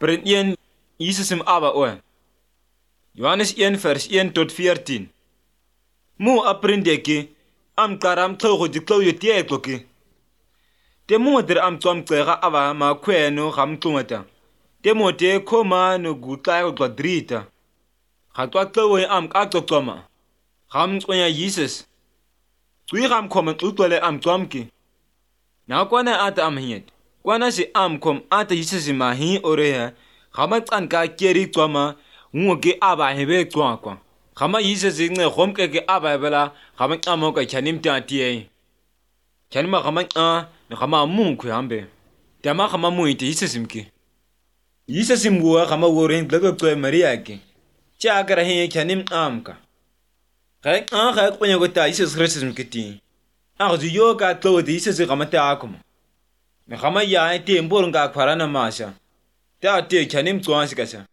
Print 1 Jesus im aber oor. Johannes 1 vers 1 tot 14. Mu aprindeki am qaram tlhogo ditlhoyo tietloki. Te moder am tsomcega aba makhweno gamtlungata. Te mote khoma no gutlayo gwadrita. Gatwa tlowe am qaxoxoma. Gamtsonya Jesus. Tui gam khoma xutwele am tsomki. Na kwana ata am hiet. Kwana si am khom ata Jesus mahi oreha. Gama tsanka keri tsoma ngoke aba hebe tswakwa. Gama Jesus inge khomkeke aba bela gama qamoka chanimta tie. Chanima gama gama mungu hambe. Tama gama muite Jesus imki. Jesus imwa gama worin glagwe Maria ki. Cha gara he chanim amka. Kaya kaya kwenye kota Jesus Christus mkiti. Ako yo ka tlo di Jesus gama te akuma. Gama ya te mbor nga kwarana masha. Ta te chanim tswansi kasa.